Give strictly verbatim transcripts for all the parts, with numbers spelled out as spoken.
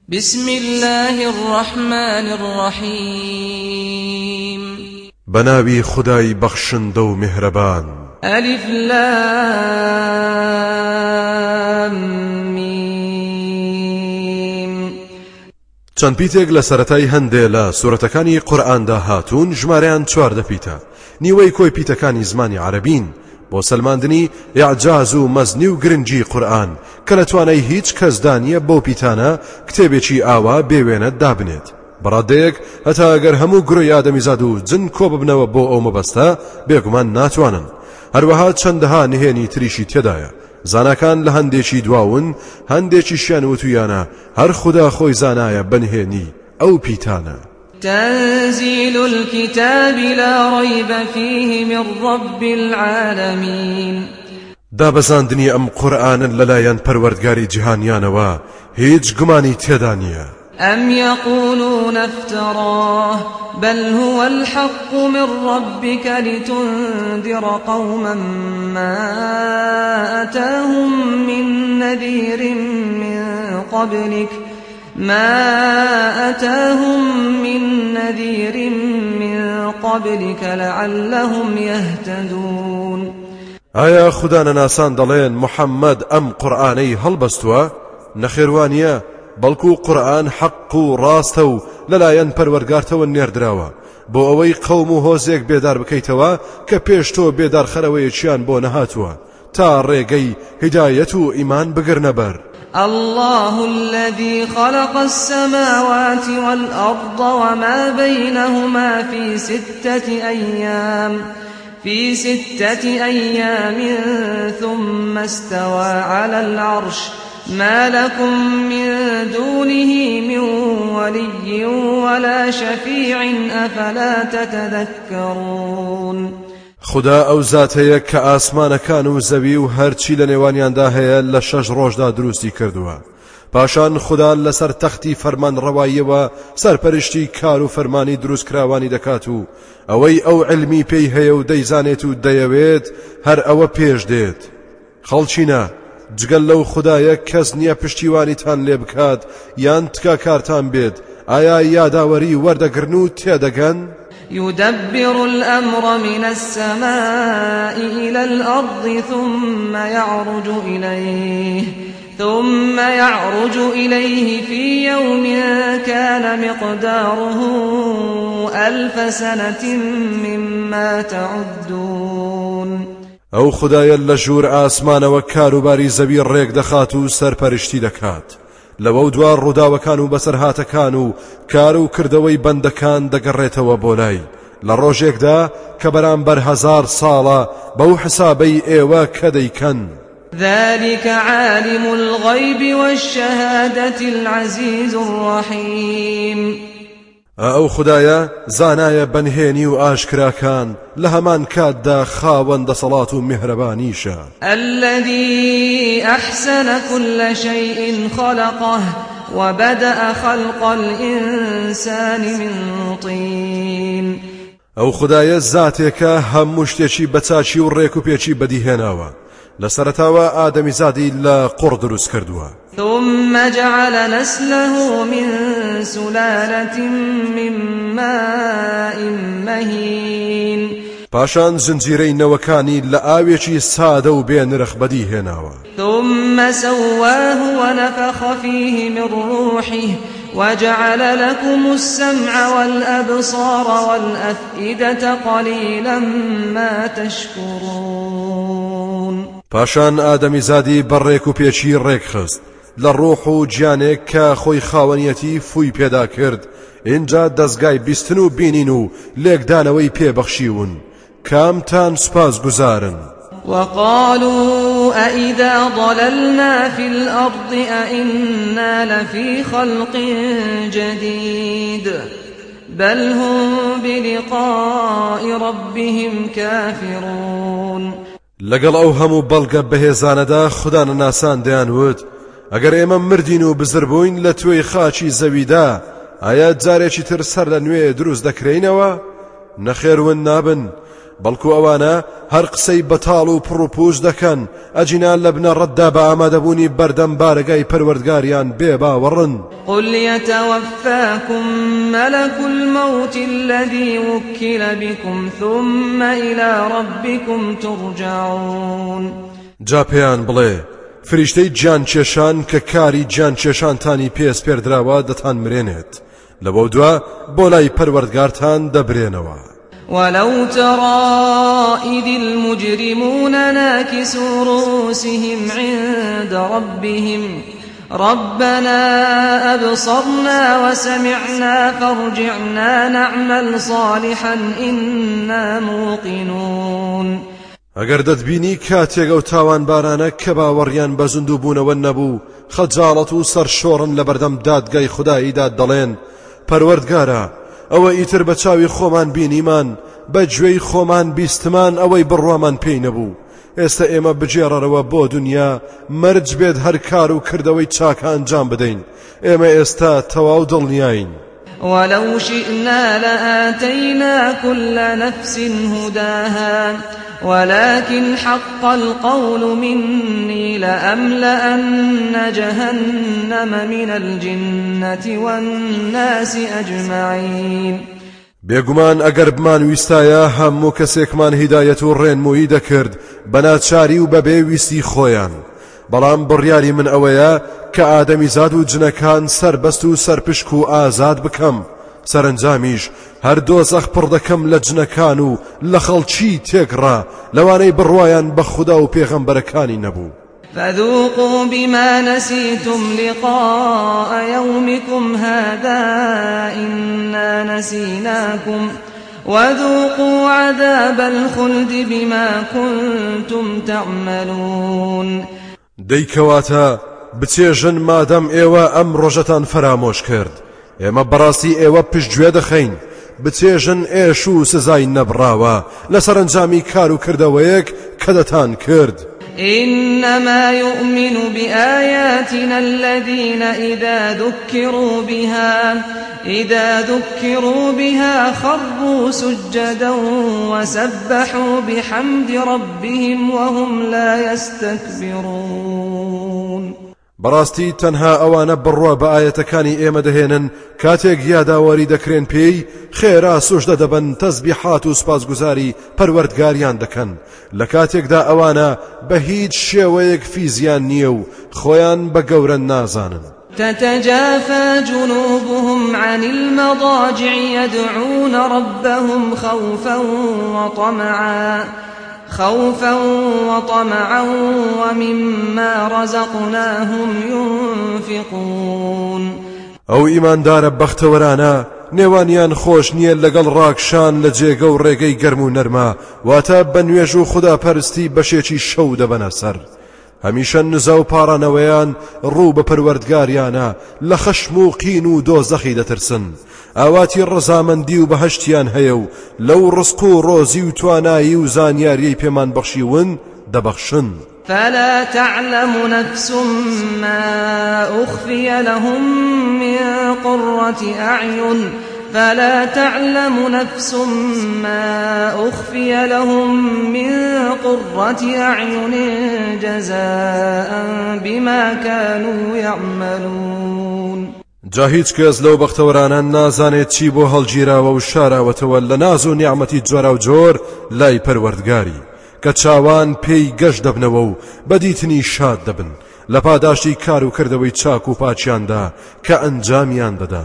بسم الله الرحمن الرحيم بناوي خداي بخشن دو مهربان ألف لام ميم چەند پیتێک لە سەرەتای هەندێ لە سورەتەکانی قورئاندا هاتوون ژمارەیان چواردە پیتە نیوەی کۆی پیتەکانی زمانی عەرەبین بۆ سەلماندنی ئیعجاز و مەزنی و گرنگی قورئان کە لە توانای هیچ کەسدا نییە بەو پیتانە کتێبێکی ئاوا بێوێنە دابنێت بەڕادەیەک هەتا ئەگەر هەموو گڕۆی ئادەمیزاد و جن کۆ ببنەوە بۆ ئەو مەبەستە بێگومان ناتوانن هەروەها چەندەها نهێنی تریشی تێدایە زاناکان لە هەندێکی دواون هەندێکیشیان وتویانە هەر خوددا خۆی زانایە بەنهێنی ئەو پیتانە تنزيل الكتاب لا ريب فيه من رب العالمين دابەزاندنی ئەم قورئانن لەلایەن پەروەردگاری جیهانیانەوە هیچ گومانی تێدا نییە أم يقولون افتراه بل هو الحق من ربك لتنذر قوما ما أتاهم من نذير من قبلك ما أتاهم من نذير من قبلك لعلهم يهتدون آیا خدا نناسان دەڵێن محەممەد ئەم قورئانەی هەڵبەستووە نەخێوانیە بەڵکو قورئان حەق و ڕاستە و لەلایەن پەروەردگارتەوە نێردراوە بۆ ئەوەی قەوم و هۆزێک بێدار بکەیتەوە کە پێش تۆ بێدار خەرەوەیەکیان بۆ نەهاتووە تا ڕێگەی هیدایەت و ئیمان بگرنە بەر الله الذي خلق السماوات والأرض وما بينهما في ستة أيام في ستة أيام ثم استوى على العرش ما لكم من دونه من ولي ولا شفيع أفلا تتذكرون خدا ئەو زاتەیە کە ئاسمانەکان و زەوی و هەرچی لە نێوانیاندا هەیە لە شەش ڕۆژدا دروستی کردووە پاشان خدا لەسەر تەختی فەرمان ڕەواییەوە سەرپەرشتی کار و فەرمانی دروستکراوانی دەکات و ئەوەی ئەو علمی پێی هەیە و دەیزانێت و دەیەوێت هەر ئەوە پێش دێت خەڵچینە جگەل لەو خدایە کەس نییە پشتیوانیتان لێ بکات یان تکا کارتان بێت ئایا یاداوەری وەردەگرن و تێدەگەن يدبر الأمر من السماء إلى الأرض ثم يعرج إليه ثم يعرج إليه في يوم كان مقداره ألف سنة مما تعدون ئەو خدایە لە ژوور ئاسمانەوە کاروباری زەوی ڕێک دەخات و سەرپەرشتی دەکات لەوە دوا ڕووداوەکان و بەسەرهاتەکان و کار و کردەوەی بەندەکان دەگەڕێتەوە بۆ لای لە ڕۆژێکدا کە بەرامبەر هەزار ساڵە بەو حسابەی ئێوە کە دەیکەن ذلك عالم الغيب والشهادة العزيز الرحيم ئەو خدایە زانایە بەنهێنی و ئاشکراکان لە هەمان کاتدا خاوەندە سەڵات و میهرەبانیشە الذي أحسن كل شيء خلقه وبدأ خلق الإنسان من طين ئەو خدایە زاتێکە هەموو شتێکی بەچاچی و ڕێک و پێچی بەدیهێناوە لە سەرەتاوە ئادەمیزادی لە قوڕ دروست کردووە ثم جعل نسله من سلالة من ماء مهين پاشان زنجیرەی نەوەکانی لە ئاوێکی سادە و بێنرخ بەدیهێناوە ثم سواه ونفخ فيه من روحه وجعل لكم السمع والأبصار والأفئدة قليلا ما تشكرون پاشان ئادەمیزادی بەڕێک و پێچی ڕێک خست لە ڕۆح و گیانێک کە خۆی خاوەنیەتی فوی پێدا کرد اینجا دەستگای بیستن و بینین و لێکدانەوەی پێبەخشیون کامتان سوپاس گوزارن وقالوا أئذا ضللنا في الأرض أئنا لفي خلق جديد بل هم بلقاء ربهم كافرون لەگەڵ ئەو هەموو بەڵگە بەهێزانەدا خدا نەناسان دەیانوت ئەگەر ئێمە مردین و بزر بووین لە توێی خاچی زەویدا ئایا جارێکی تر سەر لە نوێ دروست دەکرێنەوە نەخێرون نابن بەڵکو ئەوانە هەر قسەی بەتاڵ و پڕ و پوش دەکەن ئەجینان لە بنە ڕەتدا بە ئامادەبوونی بەردەم بارگای پەروەردگاریان بێ باوەڕن. قل يتوفاكم ملك الموت الذي وكل بكم ثم إلى ربكم ترجعون. جا پێیان بڵێ فریشتەی گیان کێشان کە کاری گیان کێشانتانی پێس پێردراوە دەتان مرێنێت لەبەو دووە بۆ لای پەروەردگارتان دەبرێنەوە. ولو ترى إذ المجرمون ناكسوا رؤوسهم عند ربهم ربنا أبصرنا وسمعنا فارجعنا نعمل صالحا إنا موقنون. ئەگەر دەتبینی کاتێک ئەو تاوان بارانە کە باوەڕیان بە زوندوو بوونەوە نەبوو خەجاڵەت و سەرشۆڕن لە بەردەم دادگای خوداییدا دەڵێن پەروەردگارە ئەوە ئیتر بە چاوی خۆمان بینیمان بە گوێی خۆمان بیستمان ئەوەی بڕوامان پێی نەبوو ئێستا ئێمە بجێڕەرەوە بۆ دنیا مەرج بێت هەر کار و کردەوەی چاکە ئەنجام بدەین ئێمە ئێستا تەواو دڵنیاین. ولو شئنا لآتينا كل نفس هداها ولكن حق القول مني لأملأن جهنم من الجنة والناس أجمعين. بێگومان ئەگەر بمان ویستایە هەموو کەسێکمان هیدایەت و ڕێنمویی دەکرد بەناچاری و بەبێ ویستی خۆیان بەڵام بڕیاری من ئەوەیە کە ئادەمیزاد و جنەکان سەربەست و سەرپشک و ئازاد بکەم سەرنجامیش هەر دۆزەخ پڕ دەکەم لە جنەکان و لە خەڵکی تێگڕا لەوانەی بڕوایان بە خودا و پێغەمبەرەکانی نەبوو. فذوقوا بما نسيتم لقاء يومكم هذا إنا نسيناكم وذوقوا عذاب الخلد بما كنتم تعملون. دەیکەواتە بچێژن مادەم ئێوە ئەم ڕۆژەتان فرامۆش کرد ئێمە بەڕاستی ئێوە پشتگوێ دەخەین بچێژن ئێش و سزای نەبڕاوە لە سەرنجامی کار و کردەوەیەک کە دەتان کرد. إنما يؤمن بآياتنا الذين إذا ذكروا بها إذا ذكروا بها خروا سجدا وسبحوا بحمد ربهم وهم لا يستكبرون. بەڕاستی تەنها ئەوانە بڕوا بە ئاەتەکانی ئێمە دەهێنن کاتێک یاداوەری دەکرێن پێی خێرا سوژدە دەبن تەسبیحات و سپاسگوزاری پەروەردگاریان دەکەن لە کاتێکدا ئەوانە بە هیچ شێوەیەک فیزیان نییە و خۆیان بە گەورە نازانن. تتجافى جنوبهم عن المضاجع يدعون ربهم خوفا وطمعا خوفا وطمعا ومما رزقناهم ينفقون. ئەو ئیماندارە بەختەوەرانە نێوانیان خۆش نییە لەگەڵ ڕاکشان لە جێگە و ڕێگەی گەرم و نەرمە واتە بە نوێژ و خوداپەرستی بەشێکی شەو دەبەنە سەر هەمیشە نزا و پارانەوەیان ڕوو بە پەروەردگاریانە لە خەشم و قین و دۆزەخی دەترسن ئاواتی ڕەزامەندی و بەهەشتیان هەیە و لەو ڕزق و ڕۆزی و توانایی و زانیاریەی پێمان بەخشیون دەبەخشن. فلا تعلم نفس ما أخفي لهم من قرة أعين فلا تعلم نفس ما أخفي لهم من قرة أعين جزاء بما كانوا يعملون. جا هیچ کەس لەو بەختەوەرانە نازانێت چی بۆ هەڵگیراوە و شاراوەتەوە لە ناز و نیعمەتی جۆرا و جۆر لای پەروەردگاری کە چاوان پێی گەشت دەبنەوە و بەدیتنی شاد دەبن لە پاداشتی کار و کردەوەی چاک و پاچیاندا کە ئەنجامیان دەدا.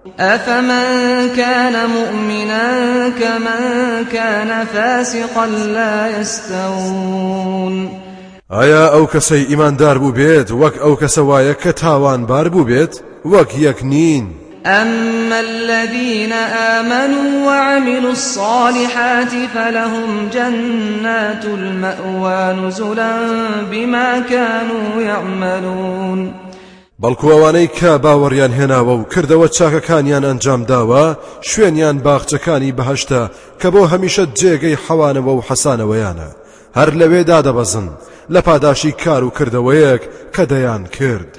أفمن كان مؤمنا كمن كان فاسقا لا يستوون. ئایا ئەو کەسەی ئیماندار بوو بێت وەک ئەو کەسە وایە کە تاوانبار بوو بێت وەک یەک نین. أما الذين آمنوا وعملوا الصالحات فلهم جنات المأوى نزلا بما كانوا يعملون. بەڵکو ئەوانەی کە باوەڕیان هێناوە و کردەوە چاکەکانیان ئەنجام داوە شوێنیان باخچەکانی بەهەشتە کە بۆ هەمیشە جێگەی حەوانەوە و حەسانەوەیانە هەر لەوێدا دەبەزن لە پاداشی کار و کردەوەیەک کە دەیان کرد.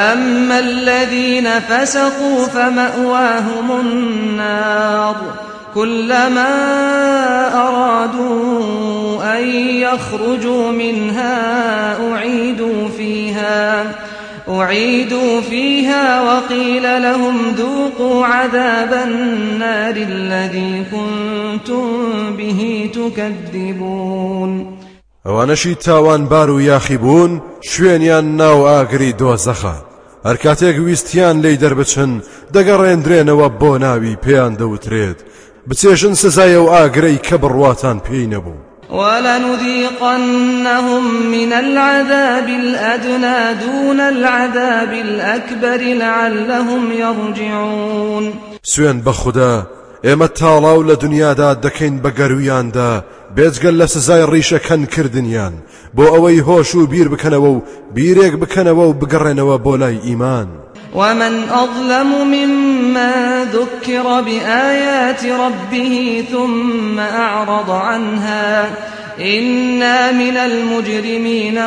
وأما الذين فسقوا فمأواهم النار كلما أرادوا أن يخرجوا منها أعيدوا فيها أعيدوا فيها وقيل لهم ذوقوا عذاب النار الذي كنتم به تكذبون. ئەوانەشی تاوان بار و یاخی بوون شوێنیان ناو ئاگری دۆزەخە، هەر کاتێک ویستیان لێی دەربچن دەگەڕێندرێنەوە بۆ ناوی پێیان دەوترێت بچێژن سزای ئەو ئاگرەی کە بڕواتان پێی نەبوو. ولنذيقنهم من العذاب الأدنى دون العذاب الأكبر لعلهم يرجعون. سوێن بە خوددا ئێمە تاڵاو لە دنیادا دەکەین بە گەرویاندا بێجگەل لە سزای ڕیشەکەن کردنیان بۆ ئەوەی هۆش و بیر بکەنەوە و بیرێک بکەنەوە و بگەڕێنەوە بۆ لای ئیمان. ومن أظلم ممن ذكر بآيات ربه ثم أعرض عنها إنا من المجرمين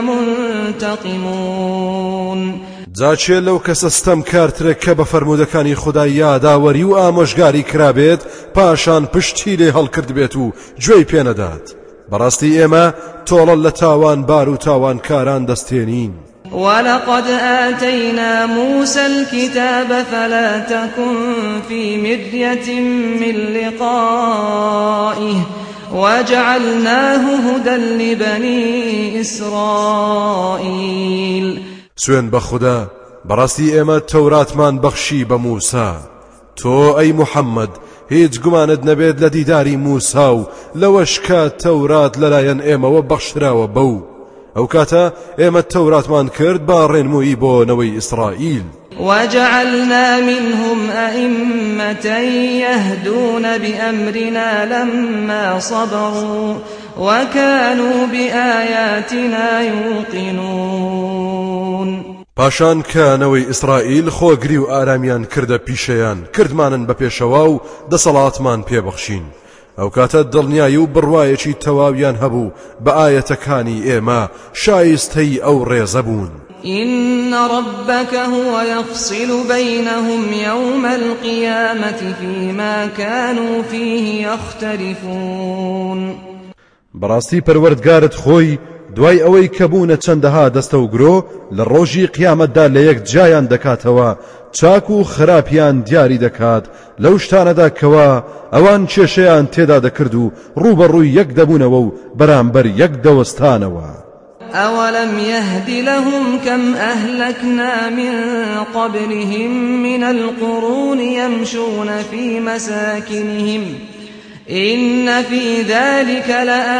منتقمون. جاچێ لەو کەسە ستەمکارترە کە بە فەرموودەکانی خودای یاداوەری و ئامۆژگاری کرابێت پاشان پشتی لێ هەڵکرد بێت و گوێی پێنەدات. بەڕاستی ئێمە تۆڵە لە تاوان بار و تاوانکاران دەستێنین. ولقد آتينا موسى الكتاب فلا تكن في مرية من لقائه وجعلناه هدى لبني إسرائيل. سوێن بە خوددا بەڕاستی ئێمە تەوراتمان بەخشی بە موسا. تۆ ئەی محەممەد هیچ گومانت نەبێت لە دیداری موسا و لەوەش کە تەورات لەلایەن ئێمەوە بەخشراوە بەو ئەو کاتە ئێمە تەوراتمان کرد با ڕێنمووی بۆ نەوەی ئیسرائیل. وجعلنا منهم أئمة يهدون بأمرنا لما صبروا وكانوا بآياتنا يوقنون. پاشان کە نەوەی ئیسرائیل خۆگری و ئارامیان کردە پیشەیان کردمانن بە پێشەوە و دەسەڵاتمان پێبەخشین. ئەو کاتە دڵنیایی و بڕوایەکی تەواویان هەبوو بە ئاەتەکانی ئێمە شایستەی ئەو ڕێزە بوون. إن ربك هو يفصل بينهم يوم القيامة فيما كانوا فيه يختلفون. بەڕاستی پەروەردگارت خۆی دوای ئەوەی کە بوونە چەندەها دەستە و گرۆ لە ڕۆژی قیامەتدا لە یەک جایان دەکاتەوە چاک و خراپیان دیاری دەکات لەو شتانەدا کەوا ئەوان کێشەیان تێدا دەکرد و ڕوبەڕووی یەک دەبوونەوە و بەرامبەر یەک دەوەستانەوە. أولم يهد لهم كم أهلكنا من قبلهم من القرون يمشون في مساكنهم إن في ذلك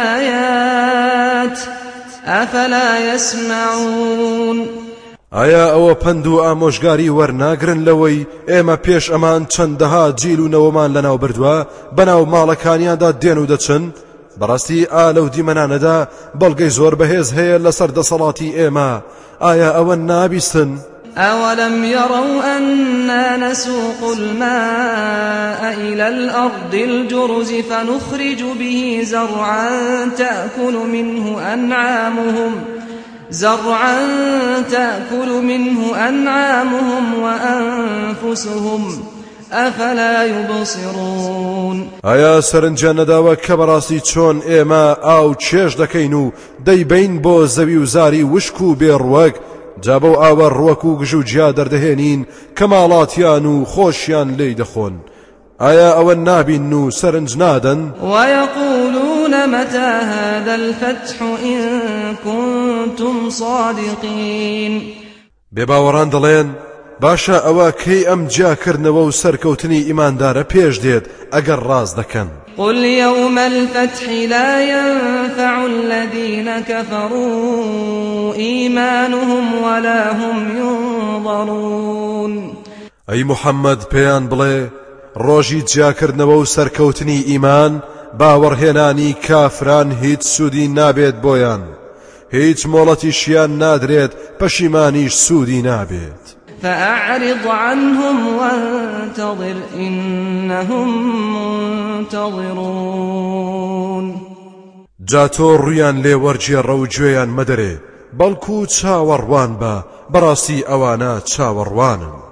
لآيات أفلا يسمعون. ئایا ئەوە پند و ئامۆژگاری وەرناگرن لەوەی ئێمە پێش ئەمان چەندەها جیل و نەوەمان لەناو بردووە بەناو ماڵەکانیاندا دێن و دەچن؟ بەڕاستی ئا لەو دیمەنانەدا بەڵگەی زۆر بەهێز هەیە لەسەر دەسەڵاتی ئێمە. ئایا ئەوە نابیستن؟ أولم يروا أنا نسوق الماء إلى الأرض الجرز فنخرج به زرعا تأكل منه أنعامهم زرعا تأكل منه أنعامهم وأنفسهم أفلا يبصرون. ئایا سەرنجیان نەداوە کە بەڕاستی چۆن ئێمە ئاو چێژ دەکەین و دەیبین بۆ زەوی و زاری وشک و بێڕوەک جا بەو ئاوە ڕوەک و گژ و جیا دەردەهێنین کە ماڵاتیان و خۆشیان لێی دەخۆن؟ ئایا ئەوە نابین و سەرنج نادەن؟ ويقولون متى هذا الفتح إن كنتم صادقين. بێباوەڕان دەڵێن باشە ئەوە کەی ئەم جیاکردنەوە و سەرکەوتنی ئیماندارە پێش دێت ئەگەر ڕاست دەکەن. قل يوم الفتح لا ينفع الذين كفروا إيمانهم ولا هم ينظرون. ئەی محەممەد پێیان بڵێ ڕۆژی جیاکردنەوە و سەرکەوتنی ئیمان باوەڕهێنانی کافران هیچ سوودی نابێت بۆیان، هیچ مۆڵەتیشیان نادرێت پەشیمانیش سوودی نابێت. فأعرض عنهم وانتظر إنهم منتظرون. جاتۆ ڕویان لێ وەرجێڕە و گوێیان مەدەرێ بەڵکو چاوەڕوان بە بەڕاستی ئەوانە چاوەڕوانن.